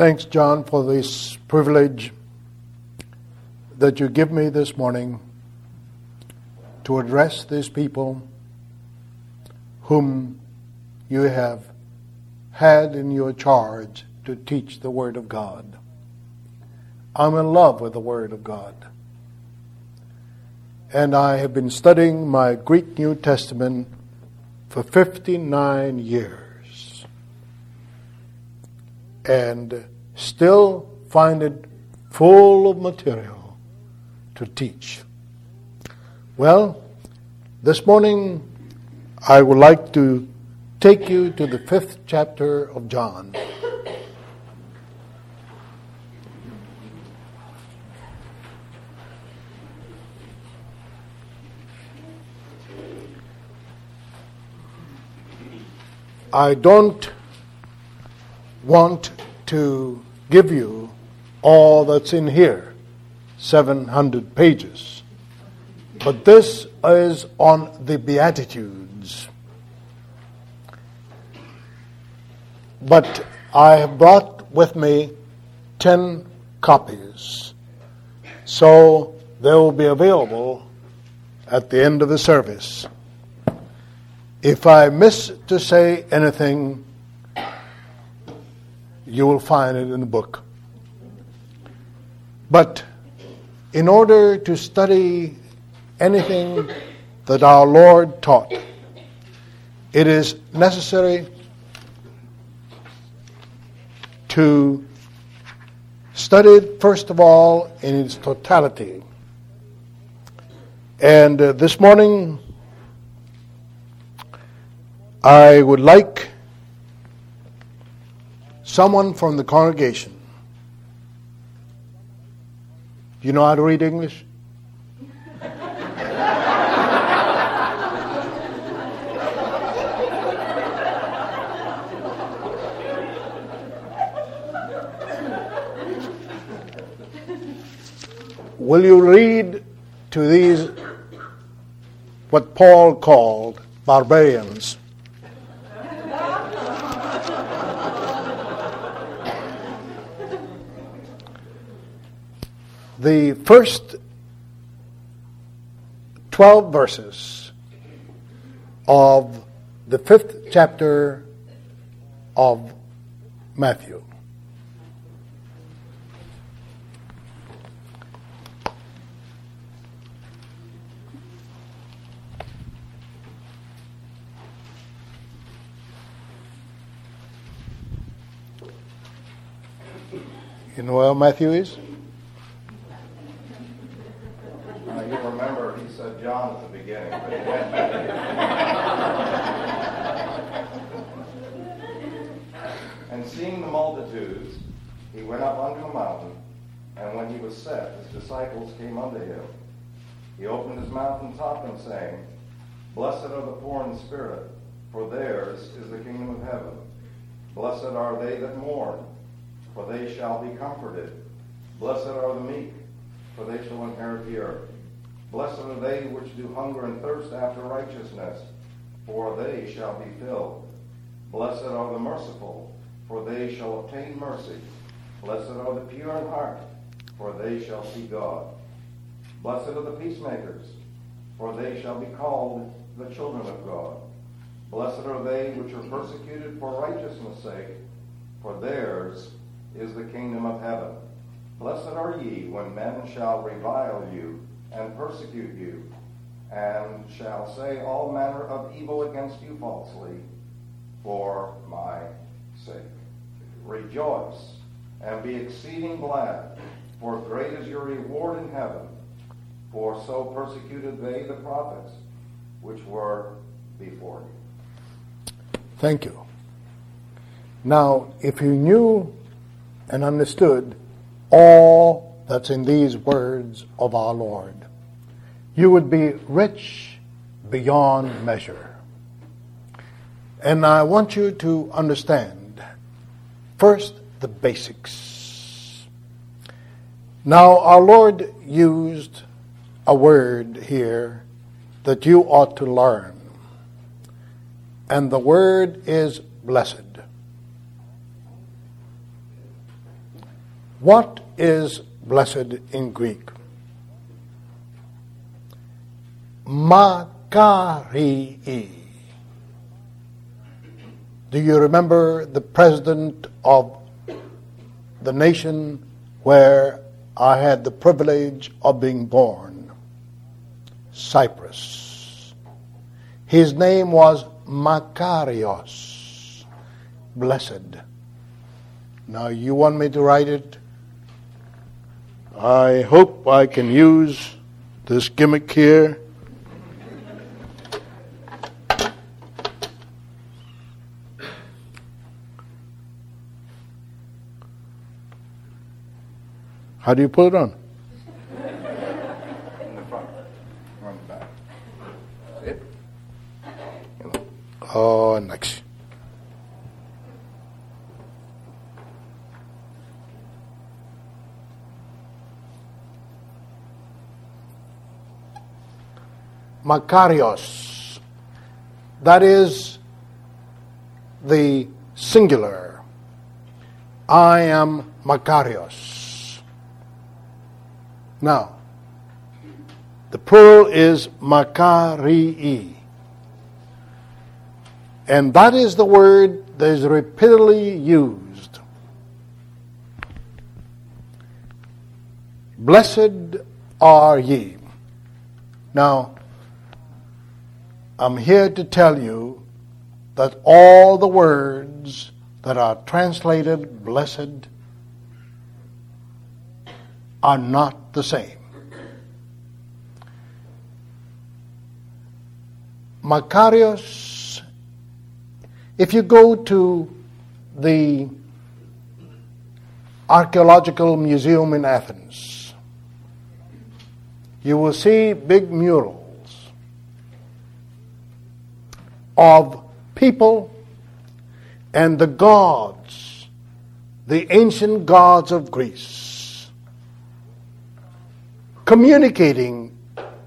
Thanks, John, for this privilege that you give me this morning to address these people whom you have had in your charge to teach the Word of God. I'm in love with the Word of God. And I have been studying my Greek New Testament for 59 years. And still find it full of material to teach. Well, this morning I would like to take you to the 5th chapter of John. I don't want to give you all that's in here, 700 pages. But this is on the Beatitudes. But I have brought with me 10 copies. So they will be available at the end of the service. If I miss to say anything, you will find it in the book. But in order to study anything that our Lord taught, it is necessary to study it, first of all, in its totality. And this morning, I would like someone from the congregation. Do you know how to read English? Will you read to these, what Paul called barbarians? The first 12 verses of the 5th chapter of Matthew. You know where Matthew is? You remember he said John at the beginning. And seeing the multitudes, he went up unto a mountain, and when he was set, his disciples came unto him. He opened his mouth and taught them, saying, Blessed are the poor in spirit, for theirs is the kingdom of heaven. Blessed are they that mourn, for they shall be comforted. Blessed are the meek, for they shall inherit the earth. Blessed are they which do hunger and thirst after righteousness, for they shall be filled. Blessed are the merciful, for they shall obtain mercy. Blessed are the pure in heart, for they shall see God. Blessed are the peacemakers, for they shall be called the children of God. Blessed are they which are persecuted for righteousness' sake, for theirs is the kingdom of heaven. Blessed are ye when men shall revile you, and persecute you, and shall say all manner of evil against you falsely, for my sake. Rejoice, and be exceeding glad, for great is your reward in heaven, for so persecuted they the prophets which were before you. Thank you. Now, if you knew and understood all that's in these words of our Lord, you would be rich beyond measure. And I want you to understand, first, the basics. Now, our Lord used a word here that you ought to learn. And the word is blessed. What is blessed in Greek? Makarii. Do you remember the president of the nation where I had the privilege of being born? Cyprus. His name was Makarios, blessed. Now you want me to write it? I hope I can use this gimmick here. How do you put it on? In the front, or on the back. See it? Oh, next. Makarios. That is the singular. I am Makarios. Now, the plural is Makarii. And that is the word that is repeatedly used. Blessed are ye. Now, I'm here to tell you that all the words that are translated blessed are not the same. Makarios, if you go to the Archaeological Museum in Athens, you will see big murals of people and the gods, the ancient gods of Greece, communicating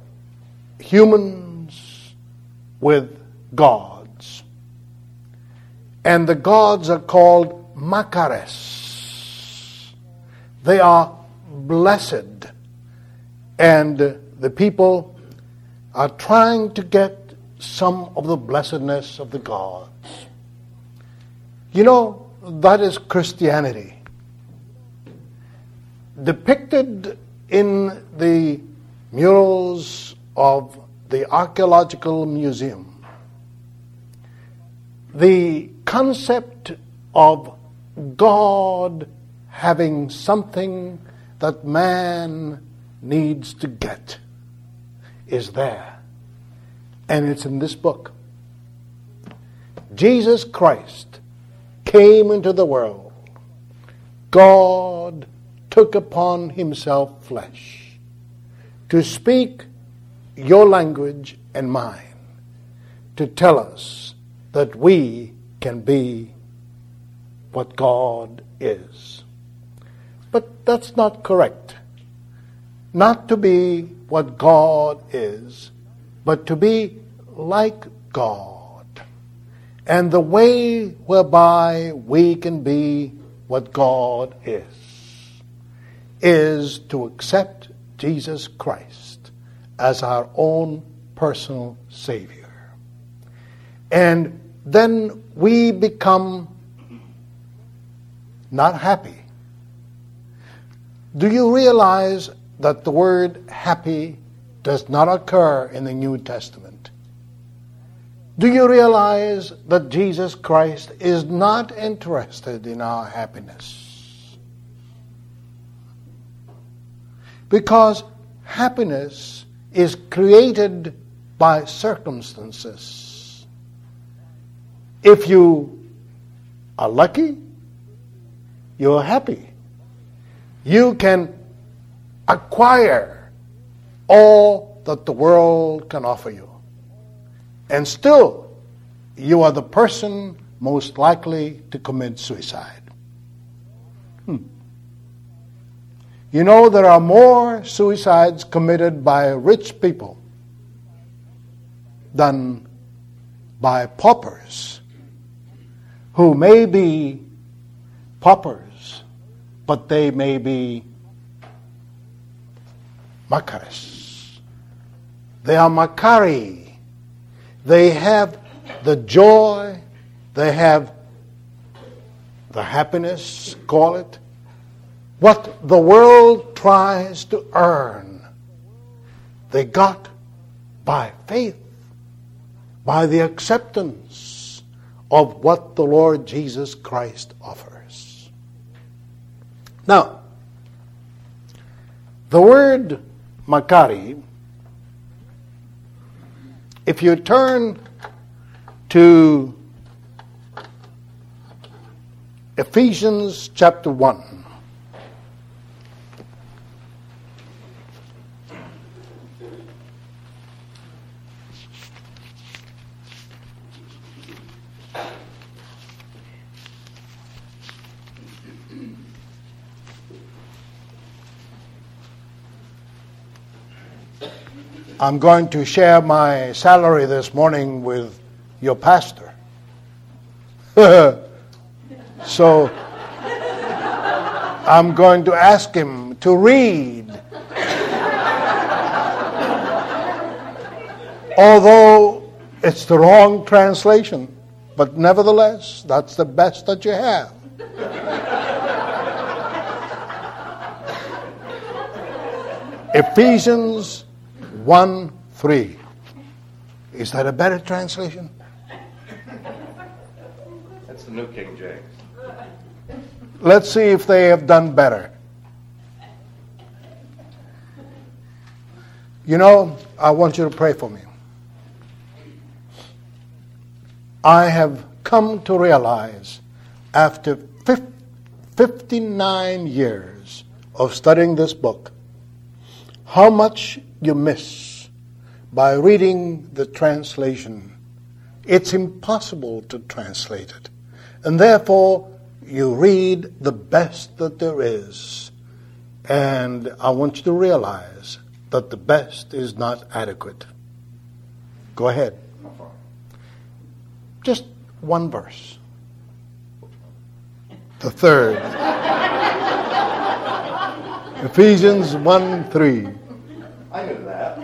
humans with gods. And the gods are called Makares. They are blessed. And the people are trying to get some of the blessedness of the gods. You know, that is Christianity. Depicted in the murals of the Archaeological Museum, the concept of God having something that man needs to get is there. And it's in this book. Jesus Christ came into the world. God took upon himself flesh to speak your language and mine, to tell us that we can be what God is. But that's not correct. Not to be what God is, but to be like God. And the way whereby we can be what God is to accept Jesus Christ as our own personal Savior. And then we become not happy. Do you realize that the word happy does not occur in the New Testament? Do you realize that Jesus Christ is not interested in our happiness? Because happiness is created by circumstances. If you are lucky, you're happy. You can acquire all that the world can offer you. And still, you are the person most likely to commit suicide. You know, there are more suicides committed by rich people than by paupers, who may be paupers but they may be Makaris. They are Makari. They have the joy, they have the happiness, call it, what the world tries to earn. They got by faith, by the acceptance of what the Lord Jesus Christ offers. Now, the word Makari, if you turn to Ephesians chapter 1, I'm going to share my salary this morning with your pastor. So I'm going to ask him to read. Although it's the wrong translation, but nevertheless, that's the best that you have. Ephesians 1:3. Is that a better translation? That's the New King James. Let's see if they have done better. You know, I want you to pray for me. I have come to realize after 59 years of studying this book how much you miss by reading the translation. It's impossible to translate it. And therefore, you read the best that there is. And I want you to realize that the best is not adequate. Go ahead. Just one verse. The third. Ephesians 1:3. I knew that.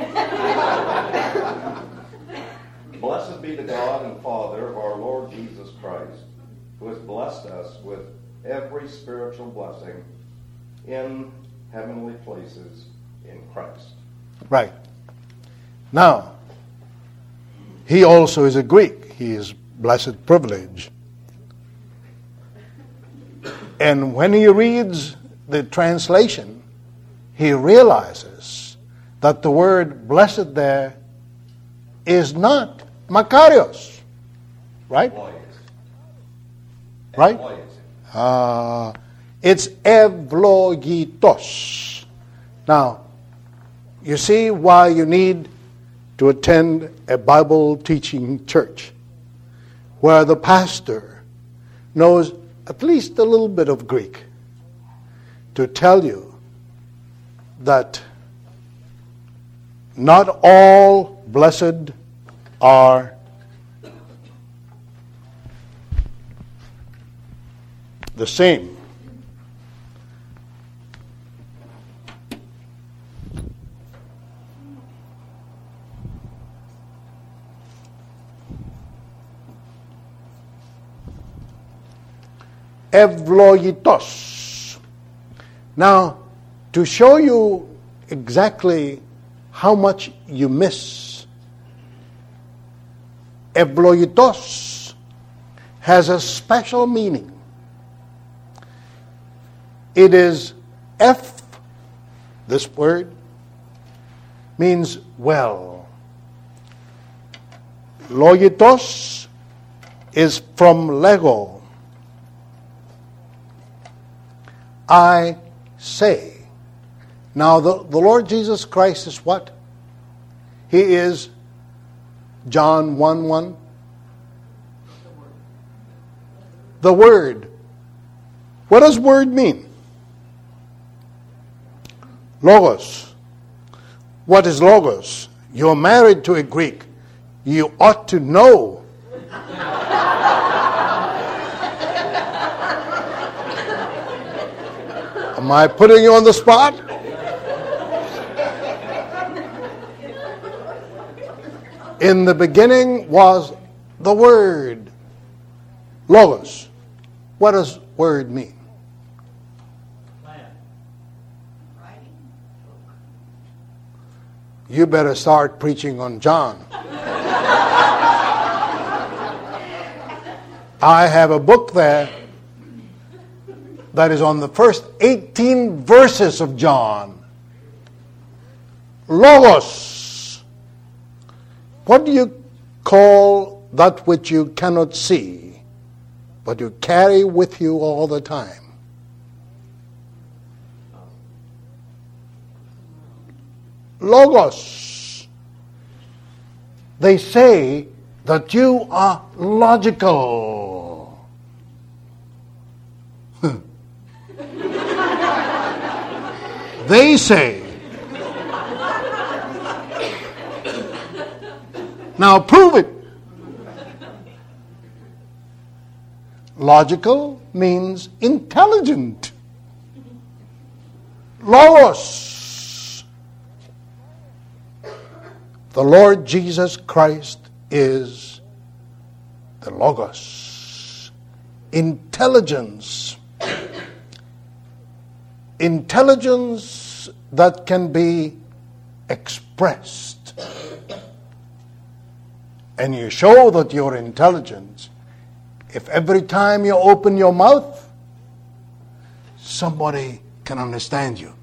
Blessed be the God and Father of our Lord Jesus Christ, who has blessed us with every spiritual blessing in heavenly places in Christ. Right. Now, he also is a Greek. He is blessed privilege. And when he reads the translation, he realizes that the word blessed there is not Makarios. Right? Right? It's evlogitos. Now, you see why you need to attend a Bible teaching church where the pastor knows at least a little bit of Greek to tell you that not all blessed are the same. Evlogitos. Now, to show you exactly how much you miss, evlogitos has a special meaning. It is this word, means well. Logitos is from lego. I say. Now, the Lord Jesus Christ is what? He is John 1:1. The Word. What does word mean? Logos. What is logos? You're married to a Greek. You ought to know. Am I putting you on the spot? In the beginning was the Word, Logos. What does word mean? You better start preaching on John. I have a book there that is on the first 18 verses of John. Logos. What do you call that which you cannot see, but you carry with you all the time? Logos. They say that you are logical. They say. Now prove it. Logical means intelligent. Logos. The Lord Jesus Christ is the Logos. Intelligence. Intelligence that can be expressed. And you show that you're intelligent if every time you open your mouth, somebody can understand you.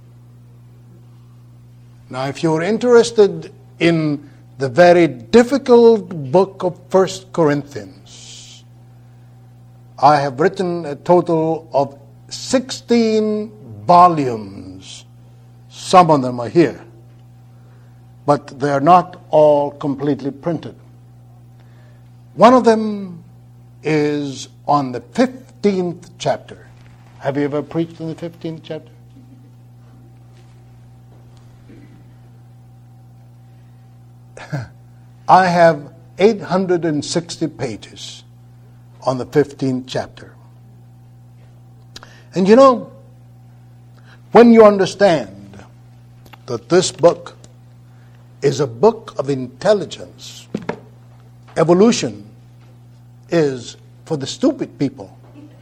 Now, if you're interested in the very difficult book of 1 Corinthians, I have written a total of 16 volumes. Some of them are here, but they are not all completely printed. One of them is on the 15th chapter. Have you ever preached in the 15th chapter? I have 860 pages on the 15th chapter. And you know, when you understand that this book is a book of intelligence, evolution is for the stupid people.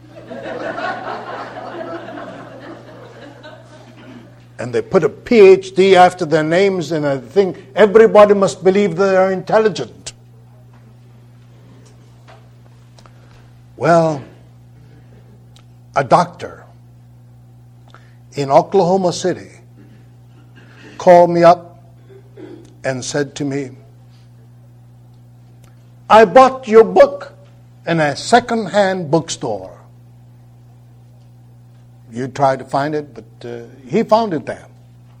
And they put a PhD after their names, and I think everybody must believe they are intelligent. Well, a doctor in Oklahoma City called me up and said to me, I bought your book in a second-hand bookstore. You tried to find it, but he found it there.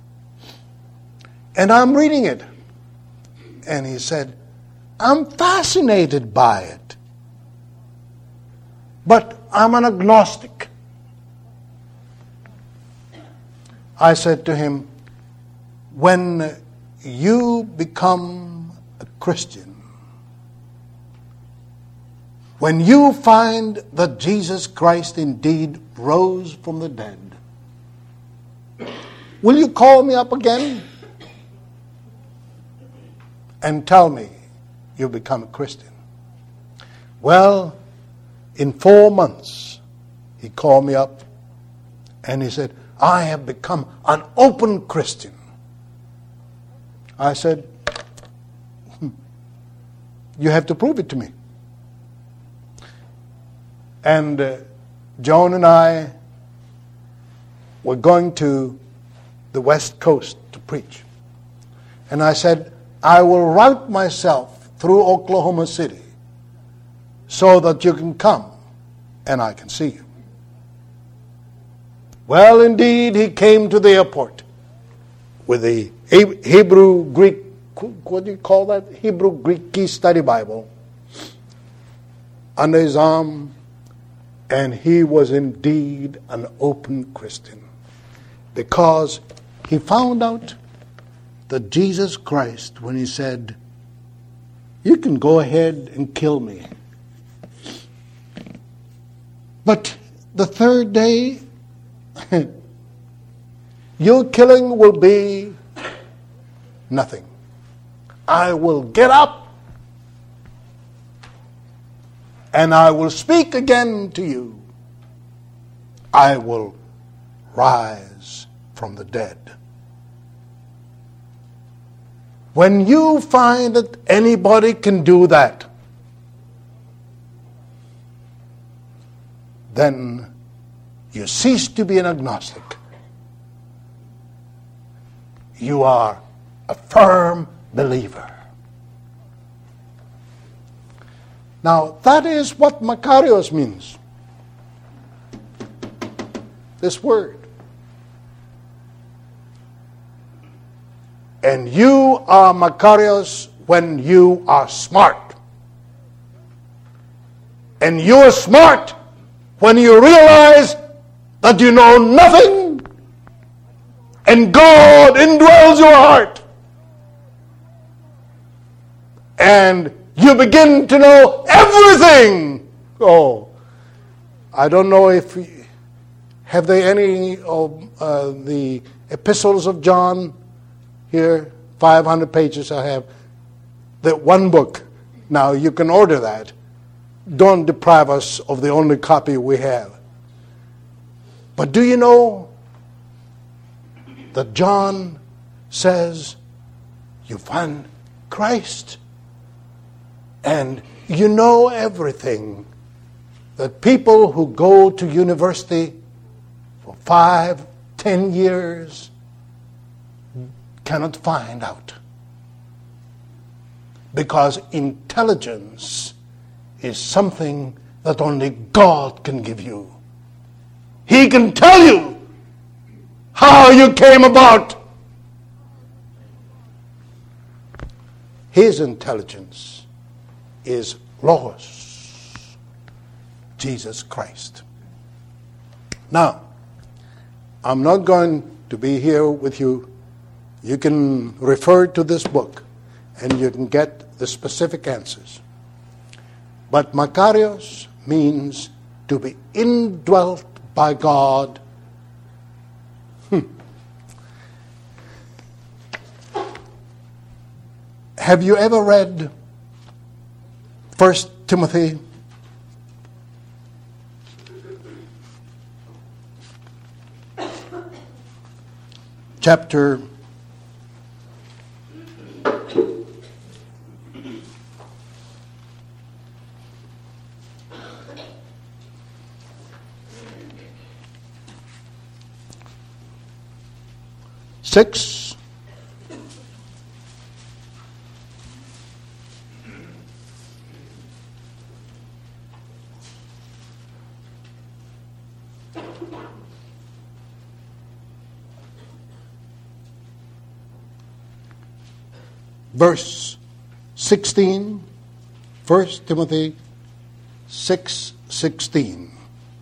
And I'm reading it. And he said, I'm fascinated by it. But I'm an agnostic. I said to him, when you become a Christian, when you find that Jesus Christ indeed rose from the dead, will you call me up again and tell me you become a Christian? Well, in 4 months, he called me up and he said, I have become an open Christian. I said, you have to prove it to me. And Joan and I were going to the West Coast to preach. And I said, I will route myself through Oklahoma City so that you can come and I can see you. Well, indeed, he came to the airport with the Hebrew Greek, what do you call that? Hebrew Greek Key Study Bible under his arm. And he was indeed an open Christian, because he found out that Jesus Christ, when he said, you can go ahead and kill me, but the third day your killing will be nothing. I will get up and I will speak again to you. I will rise from the dead. When you find that anybody can do that, then you cease to be an agnostic. You are a firm believer. Now, that is what Makarios means. This word. And you are Makarios when you are smart. And you are smart when you realize that you know nothing and God indwells your heart. And you begin to know everything. Oh, I don't know if, have they any of the epistles of John here? 500 pages I have. That one book. Now you can order that. Don't deprive us of the only copy we have. But do you know that John says you find Christ and you know everything that people who go to university for 5, 10 years cannot find out. Because intelligence is something that only God can give you. He can tell you how you came about. His intelligence is Logos, Jesus Christ. Now, I'm not going to be here with you. You can refer to this book and you can get the specific answers. But Makarios means to be indwelt by God. Have you ever read 1 Timothy? Chapter 6. Verse 16, 1 Timothy 6:16.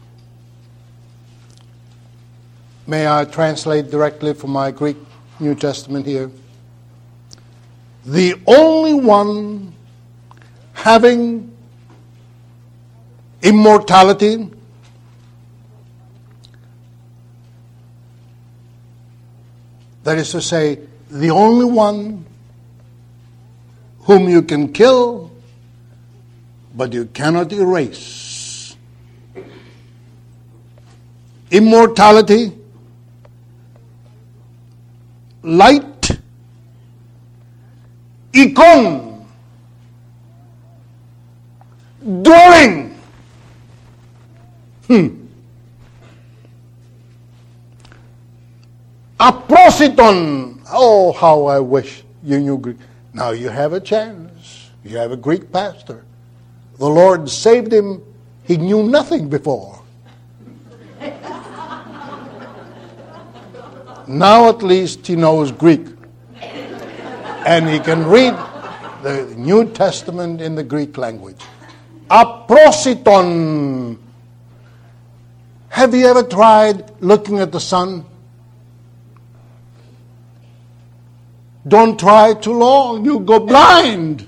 May I translate directly from my Greek New Testament here? The only one having immortality, that is to say, the only one whom you can kill, but you cannot erase. Immortality, light, ikon, dwelling. Aprositon. Oh, how I wish you knew Greek. Now you have a chance. You have a Greek pastor. The Lord saved him. He knew nothing before. Now at least he knows Greek. And he can read the New Testament in the Greek language. Aprositon. Have you ever tried looking at the sun? Don't try too long, you go blind.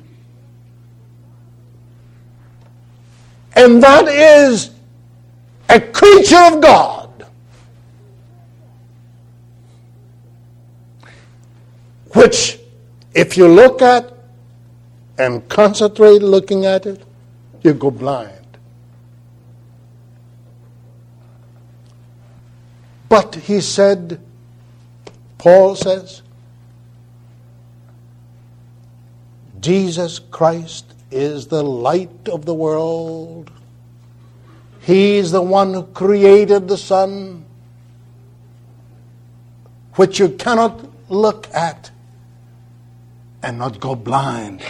And that is a creature of God. which if you look at and concentrate looking at it, you go blind. But he said, Paul says, Jesus Christ is the light of the world. He's the one who created the sun, which you cannot look at and not go blind.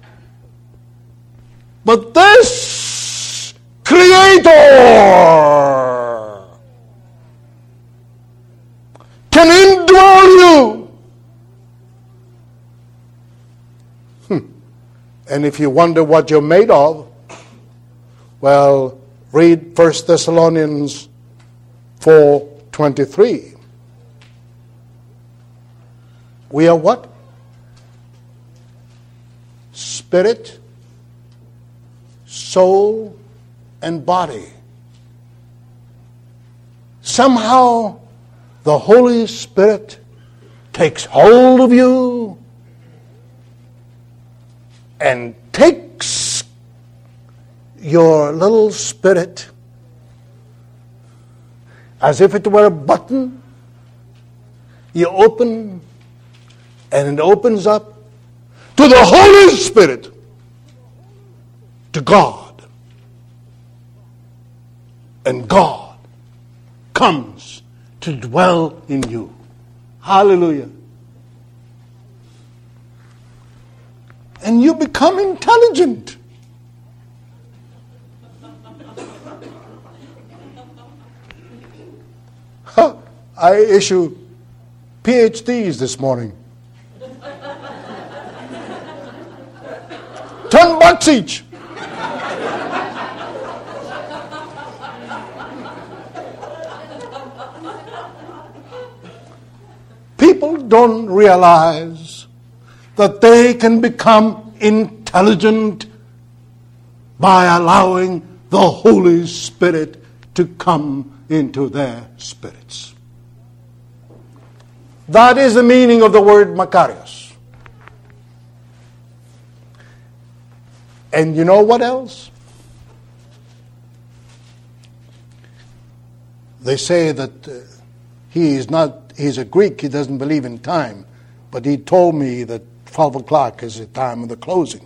But this Creator can indwell you. And if you wonder what you're made of, well, read 1 Thessalonians 4:23. We are what? Spirit, soul, and body. Somehow the Holy Spirit takes hold of you and takes your little spirit as if it were a button. You open, and it opens up to the Holy Spirit, to God. And God comes to dwell in you. Hallelujah. And you become intelligent. I issue PhDs this morning. $10 each. People don't realize that they can become intelligent by allowing the Holy Spirit to come into their spirits. That is the meaning of the word Makarios. And you know what else? They say that he's a Greek, he doesn't believe in time, but he told me that 12 o'clock is the time of the closing.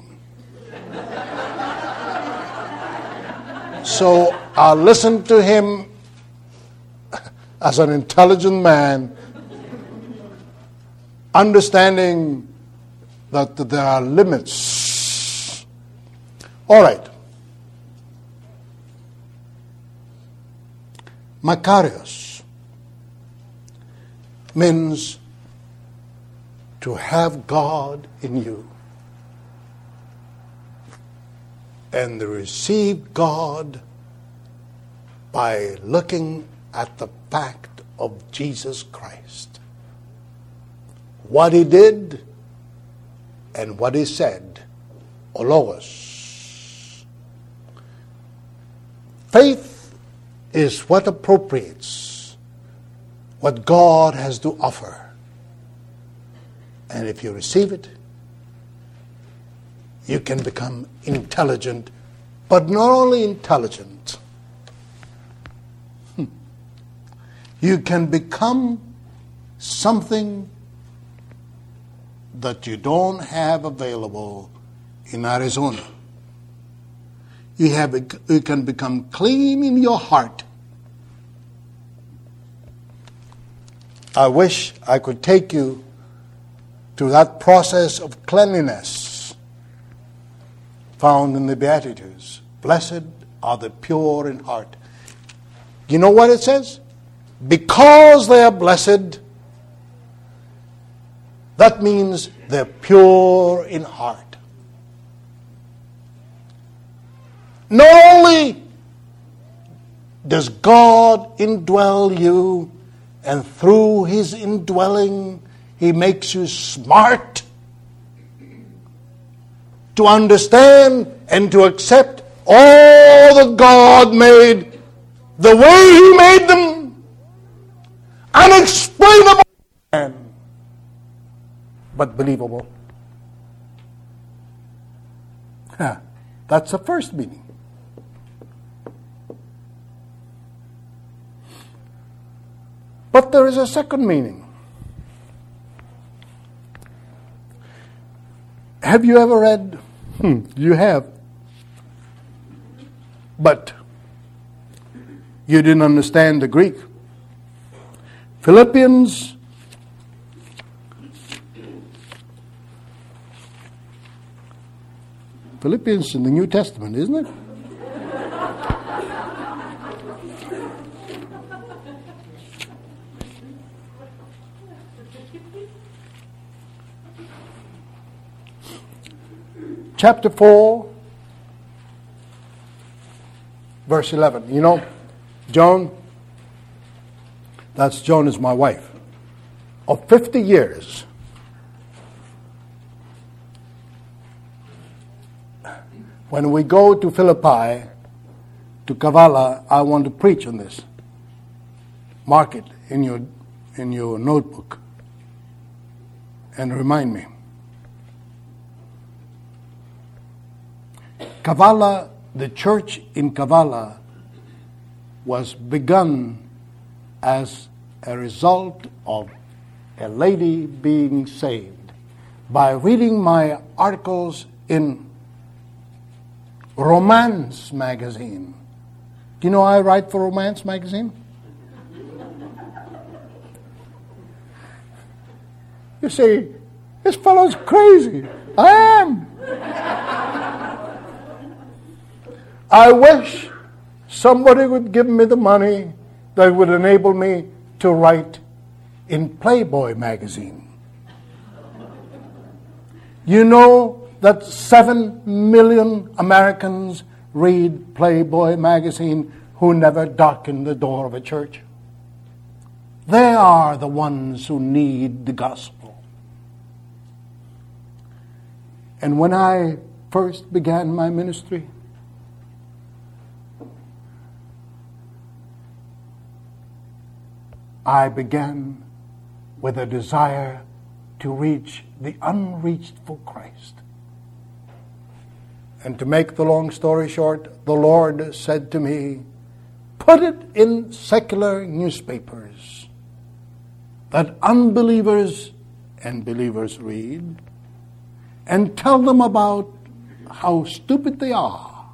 So I'll listen to him as an intelligent man, understanding that there are limits. All right. Makarios means to have God in you and to receive God by looking at the fact of Jesus Christ. What he did and what he said, Ologos. Faith is what appropriates what God has to offer. And if you receive it, you can become intelligent, but not only intelligent, you can become something that you don't have available in Arizona. You can become clean in your heart. I wish I could take you to that process of cleanliness found in the Beatitudes. Blessed are the pure in heart. You know what it says? Because they are blessed, that means they're pure in heart. Not only does God indwell you, and through his indwelling, he makes you smart to understand and to accept all that God made the way he made them, unexplainable. but believable. That's the first meaning. But there is a second meaning. Have you ever read? You have. But you didn't understand the Greek. Philippians in the New Testament, isn't it? Chapter 4, verse 11. You know, Joan, Joan is my wife, of 50 years. When we go to Philippi, to Kavala, I want to preach on this. Mark it in your notebook and remind me. Kavala, the church in Kavala, was begun as a result of a lady being saved by reading my articles in Romance magazine. Do you know I write for Romance magazine? You say, this fellow's crazy. I am. I wish somebody would give me the money that would enable me to write in Playboy magazine. You know that 7 million Americans read Playboy magazine who never darken the door of a church. They are the ones who need the gospel. And when I first began my ministry, I began with a desire to reach the unreached for Christ. And to make the long story short, the Lord said to me, put it in secular newspapers that unbelievers and believers read, and tell them about how stupid they are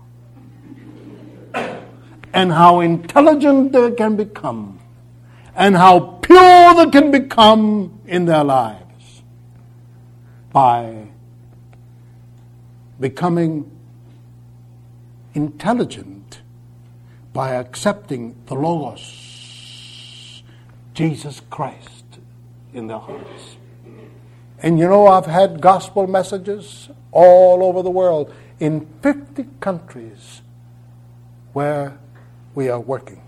and how intelligent they can become and how pure they can become in their lives by becoming intelligent, by accepting the Logos, Jesus Christ, in their hearts. And you know, I've had gospel messages all over the world in 50 countries where we are working.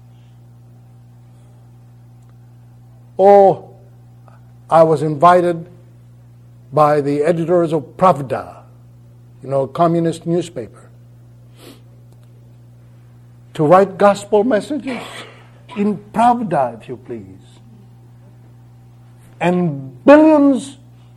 Oh, I was invited by the editors of Pravda, a communist newspaper, to write gospel messages in Pravda, if you please. And billions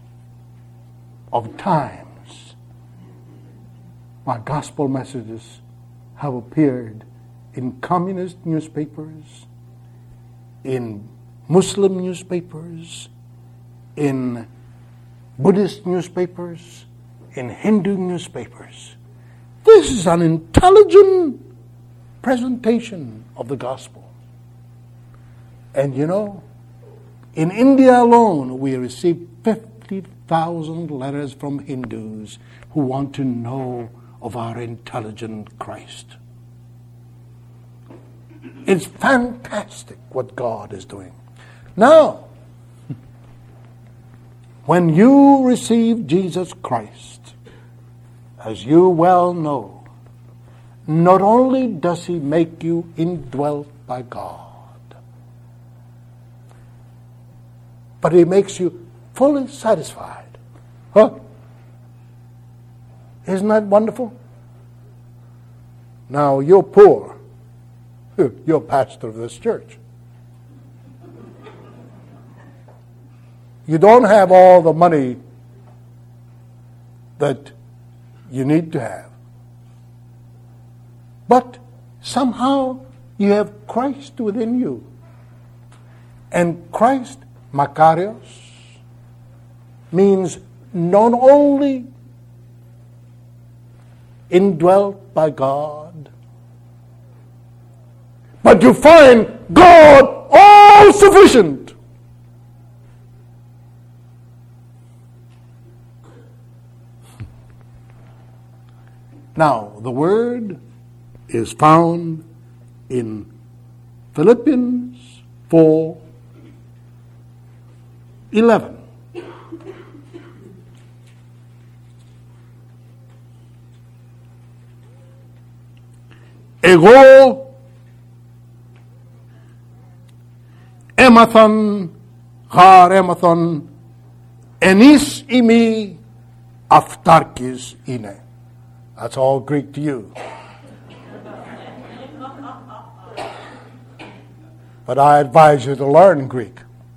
of times my gospel messages have appeared in communist newspapers, in Muslim newspapers, in Buddhist newspapers, in Hindu newspapers. This is an intelligent presentation of the gospel. And in India alone, we received 50,000 letters from Hindus who want to know of our intelligent Christ. It's fantastic what God is doing. Now, when you receive Jesus Christ, as you well know, not only does He make you indwelt by God, but He makes you fully satisfied. Huh? Isn't that wonderful? Now, you're poor. You're pastor of this church. You don't have all the money that you need to have. But somehow you have Christ within you. And Christ, Makarios, means not only indwelt by God, but you find God all sufficient. Now, the word is found in Philippians 4:11. Εγώ έμαθαν γαρ έμαθαν ενείς ημί αυτάρκης είναι. That's all Greek to you. But I advise you to learn Greek.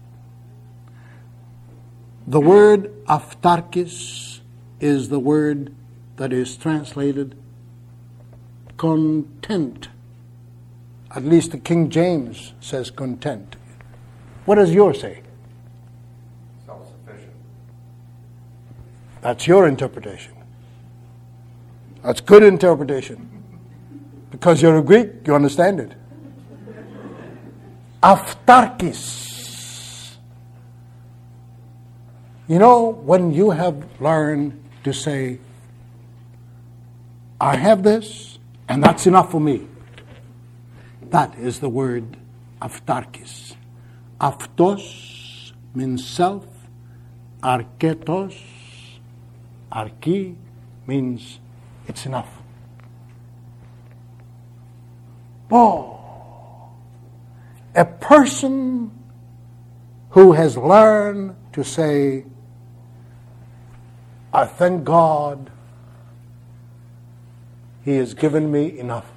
The word aftarkis is the word that is translated content. At least the King James says content. What does yours say? Self-sufficient. That's your interpretation. That's good interpretation. Because you're a Greek, you understand it. Aftarkis. You know, when you have learned to say, I have this, and that's enough for me. That is the word aftarkis. Aftos means self. Arketos, arki, means it's enough. Oh, a person who has learned to say, I thank God He has given me enough.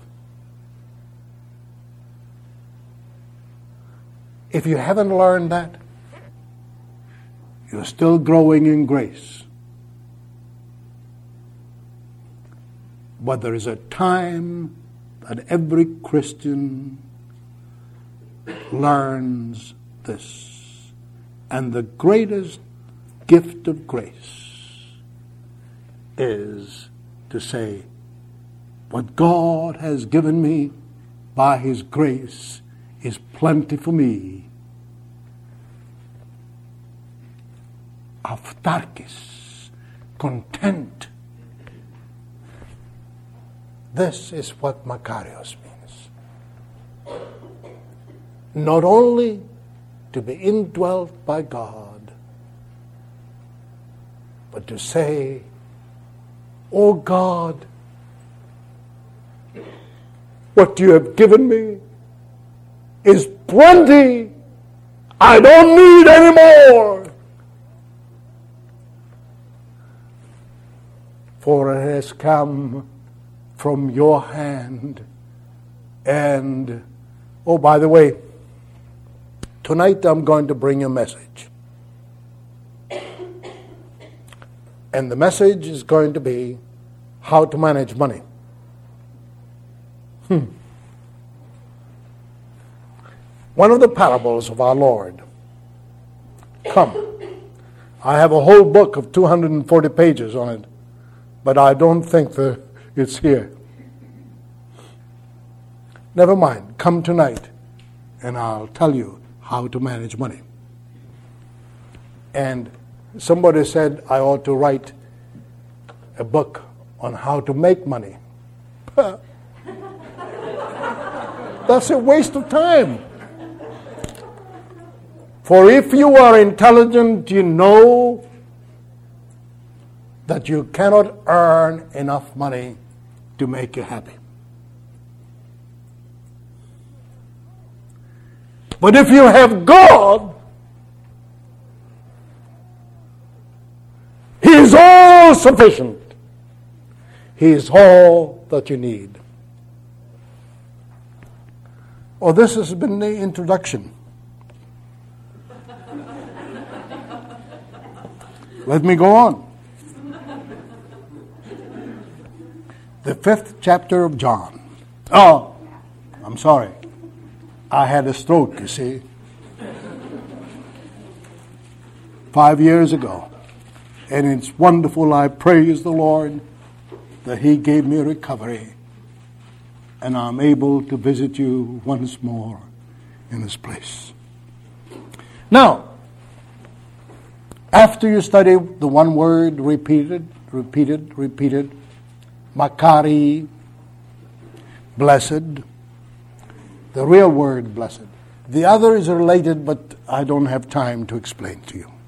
If you haven't learned that, you're still growing in grace. But there is a time that every Christian learns this. And the greatest gift of grace is to say, what God has given me by His grace is plenty for me. Aftarkis, content. This is what Makarios means. Not only to be indwelt by God, but to say, oh God, what you have given me is plenty. I don't need any more. For it has come from your hand. And, oh, by the way, tonight I'm going to bring a message. And the message is going to be how to manage money. One of the parables of our Lord. Come. I have a whole book of 240 pages on it, but I don't think that it's here. Never mind. Come tonight, and I'll tell you how to manage money. And somebody said I ought to write a book on how to make money. That's a waste of time. For if you are intelligent, you know that you cannot earn enough money to make you happy. But if you have God, He is all sufficient. He is all that you need. Oh, this has been the introduction. Let me go on. The 5th chapter of John. Oh, I'm sorry. I had a stroke, you see. 5 years ago. And it's wonderful. I praise the Lord that He gave me recovery. And I'm able to visit you once more in this place. Now, after you study the one word repeated, Makari, blessed, the real word blessed. The other is related, but I don't have time to explain to you.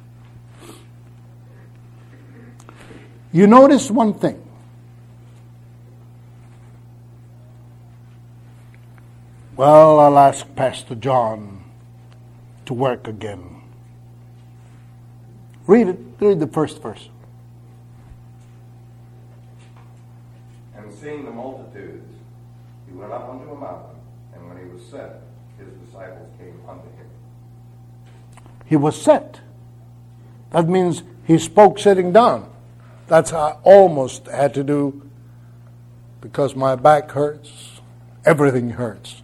You notice one thing. Well, I'll ask Pastor John to work again. Read it. Read the first verse. And seeing the multitudes, he went up unto a mountain, and when he was set, his disciples came unto him. He was set. That means he spoke sitting down. That's how I almost had to do, because my back hurts. Everything hurts.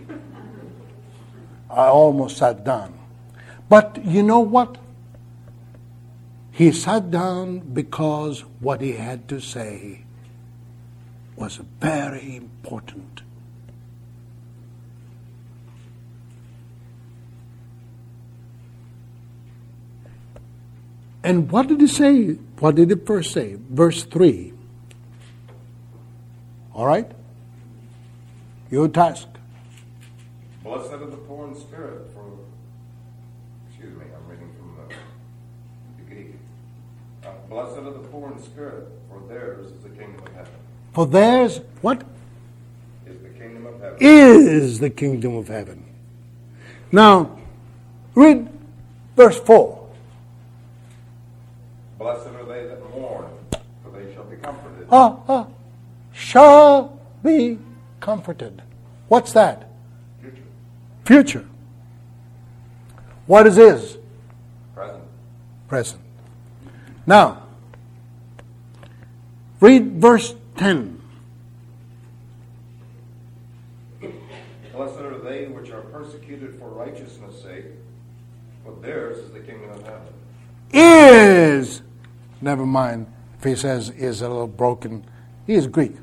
I almost sat down. But you know what? He sat down because what he had to say was very important. And what did he say? What did he first say? Verse 3. All right? Your task. Blessed are the poor in spirit, for... Excuse me, I'm reading from the Greek. Blessed are the poor in spirit, for theirs is the kingdom of heaven. For theirs, what? Is the kingdom of heaven. Is the kingdom of heaven. Now, read verse 4. Blessed are they that mourn, for they shall be comforted. Shall be comforted. What's that? Future. What is? Present. Present. Now, read verse 10. Blessed are they which are persecuted for righteousness' sake, for theirs is the kingdom of heaven. Is, never mind if he says is a little broken, he is Greek.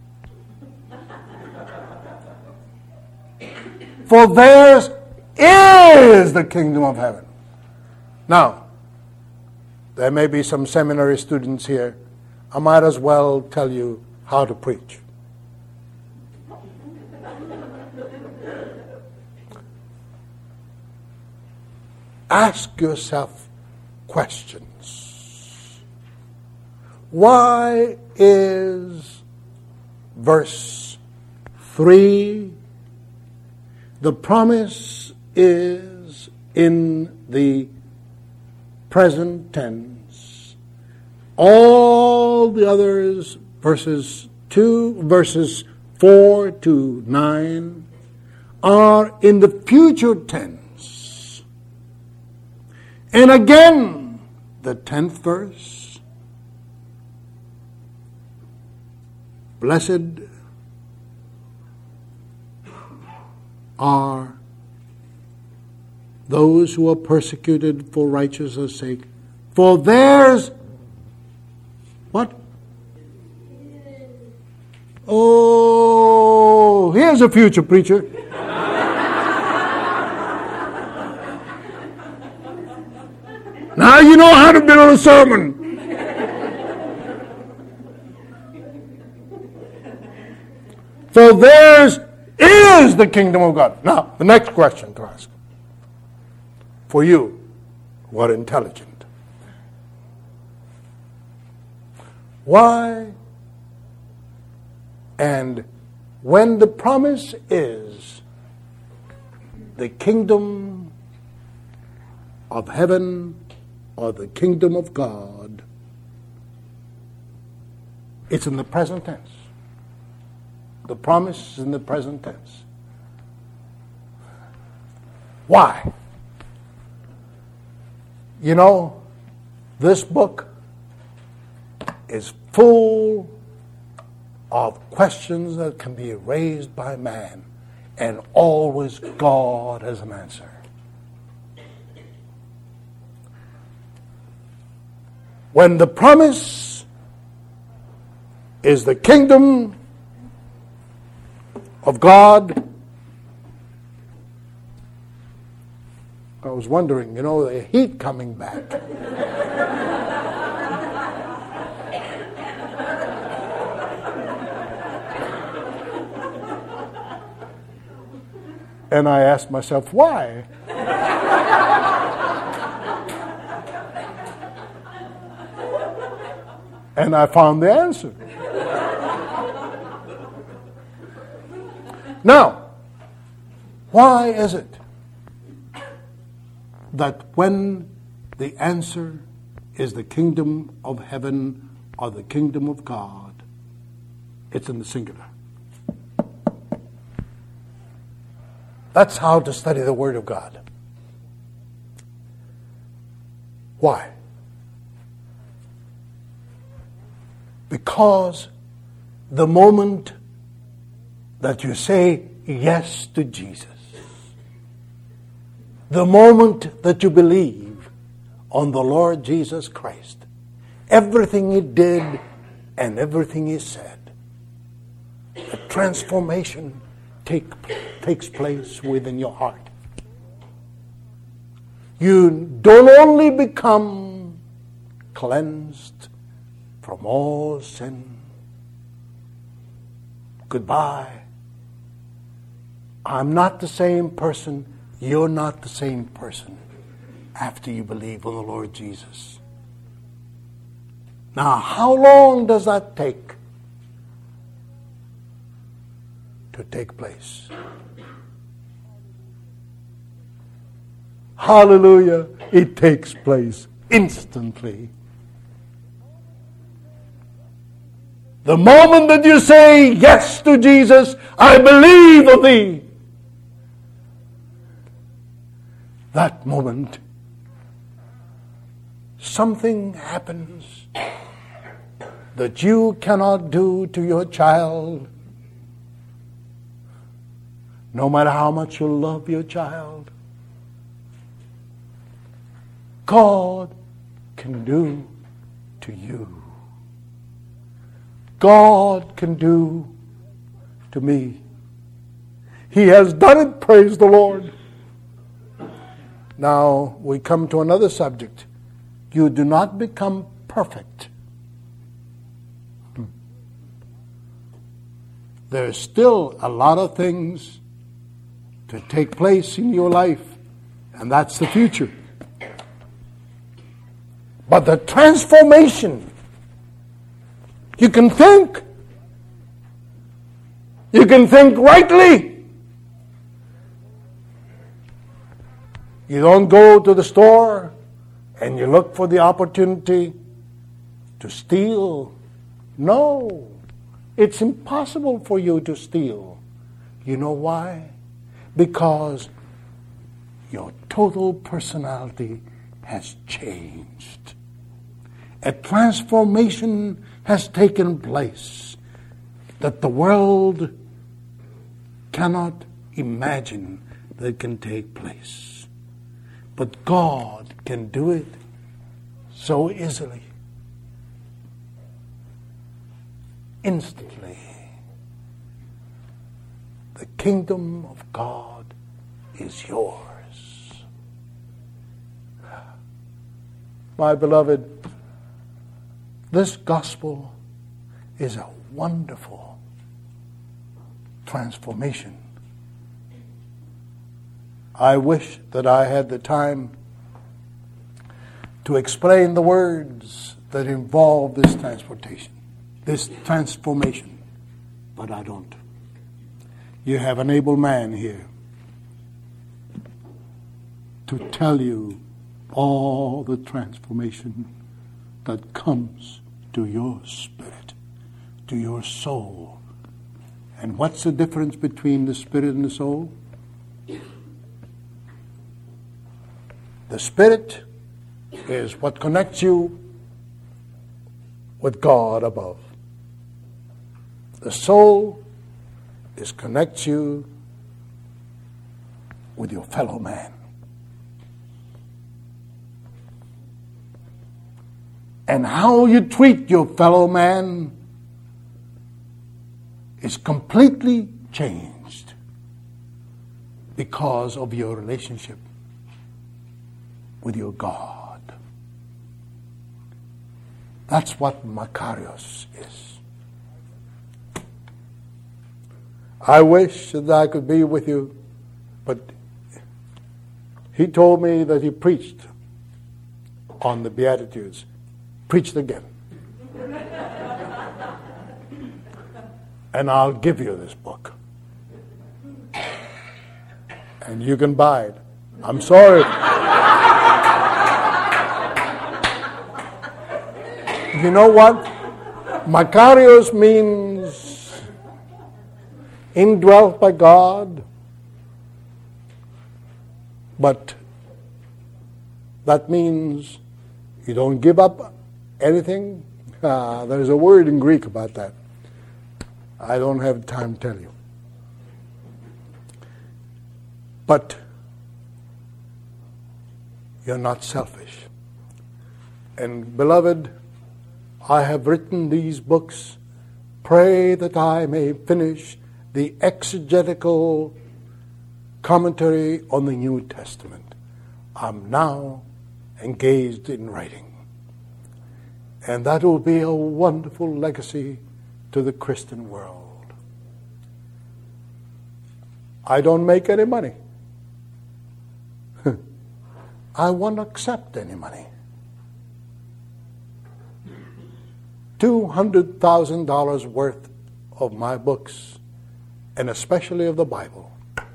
For theirs is the kingdom of heaven. Now, there may be some seminary students here. I might as well tell you how to preach. Ask yourself questions. Why is verse 3, the promise is in the present tense? All the others, verses 4 to 9, are in the future tense. And again, the 10th verse, blessed are those who are persecuted for righteousness' sake, for theirs, what? Oh, here's a future preacher. Now you know how to build a sermon. For theirs is the kingdom of God. Now, the next question to ask. For you who are intelligent. Why? And when the promise is the kingdom of heaven or the kingdom of God, it's in the present tense. The promise is in the present tense. Why? You know, This book is full of questions that can be raised by man, and always God has an answer. When the promise is the kingdom of God, I was wondering, the heat coming back. And I asked myself, why? And I found the answer. Now, why is it that when the answer is the kingdom of heaven or the kingdom of God, it's in the singular? That's how to study the Word of God. Why? Because the moment that you say yes to Jesus, the moment that you believe on the Lord Jesus Christ, everything He did and everything He said, a transformation takes place within your heart. You don't only become cleansed from all sin. Goodbye. I'm not the same person. You're not the same person after you believe on the Lord Jesus. Now, how long does that take to take place? Hallelujah. It takes place instantly. The moment that you say yes to Jesus, I believe of thee, that moment, something happens that you cannot do to your child, no matter how much you love your child. God can do to you. God can do to me. He has done it, praise the Lord. Now we come to another subject. You do not become perfect. There's still a lot of things to take place in your life, and that's the future. But the transformation, you can think. You can think rightly. You don't go to the store and you look for the opportunity to steal. No, it's impossible for you to steal. You know why? Because your total personality has changed. A transformation has taken place that the world cannot imagine that can take place. But God can do it so easily, instantly. The kingdom of God is yours. My beloved, this gospel is a wonderful transformation. I wish that I had the time to explain the words that involve this transformation, but I don't. You have an able man here to tell you all the transformation that comes to your spirit, to your soul. And what's the difference between the spirit and the soul? The spirit is what connects you with God above. The soul connects you with your fellow man. And how you treat your fellow man is completely changed because of your relationship with your God. That's what Makarios is. I wish that I could be with you, but he told me that he preached on the Beatitudes. Preached again. And I'll give you this book. And you can buy it. I'm sorry. You know what? Makarios means indwelt by God. But that means you don't give up anything. There's a word in Greek about that. I don't have time to tell you. But you're not selfish. And beloved, I have written these books. Pray that I may finish the exegetical commentary on the New Testament. I'm now engaged in writing. And that will be a wonderful legacy to the Christian world. I don't make any money. I won't accept any money. $200,000 worth of my books, and especially of the Bible,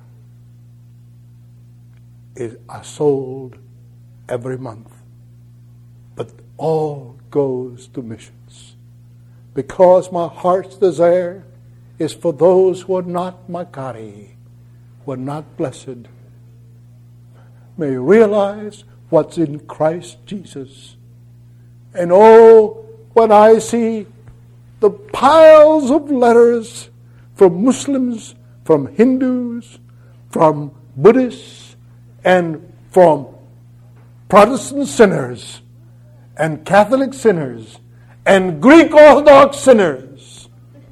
are sold every month. But all goes to missions. Because my heart's desire is for those who are not Makari, who are not blessed, may realize what's in Christ Jesus. And oh, when I see the piles of letters from Muslims, from Hindus, from Buddhists, and from Protestant sinners, and Catholic sinners, and Greek Orthodox sinners.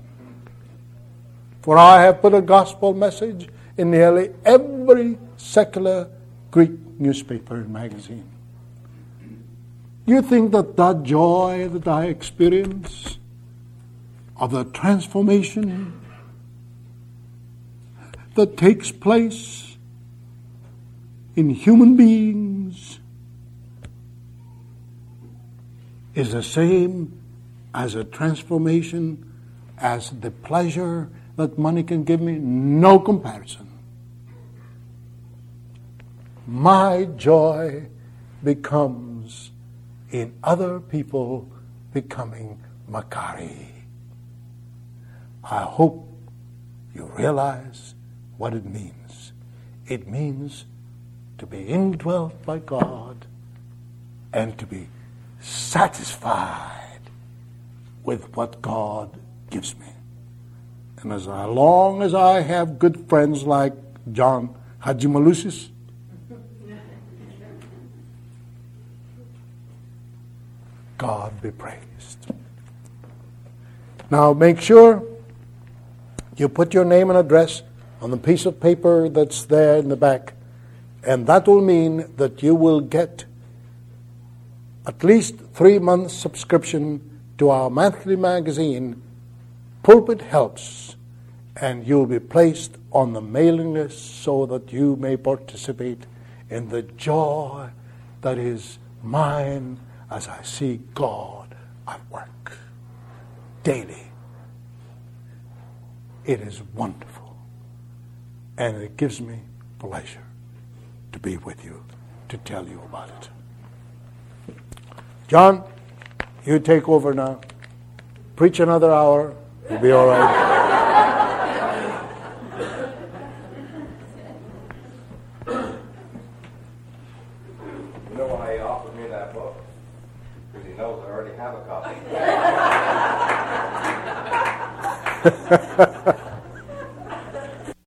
For I have put a gospel message in nearly every secular Greek newspaper and magazine. You think that that joy that I experience of the transformation that takes place in human beings is the same as a transformation, as the pleasure that money can give me? No comparison. My joy becomes in other people becoming Makari. I hope you realize what it means. It means to be indwelt by God and to be satisfied with what God gives me. And as long as I have good friends like John Hadjimalusis, God be praised. Now make sure you put your name and address on the piece of paper that's there in the back, and that will mean that you will get at least 3 months subscription to our monthly magazine, Pulpit Helps, and you'll be placed on the mailing list so that you may participate in the joy that is mine as I see God at work daily. It is wonderful, and it gives me pleasure to be with you, to tell you about it. John, you take over now. Preach another hour. You'll be all right. You know, I offered me that book because he knows I already have a copy.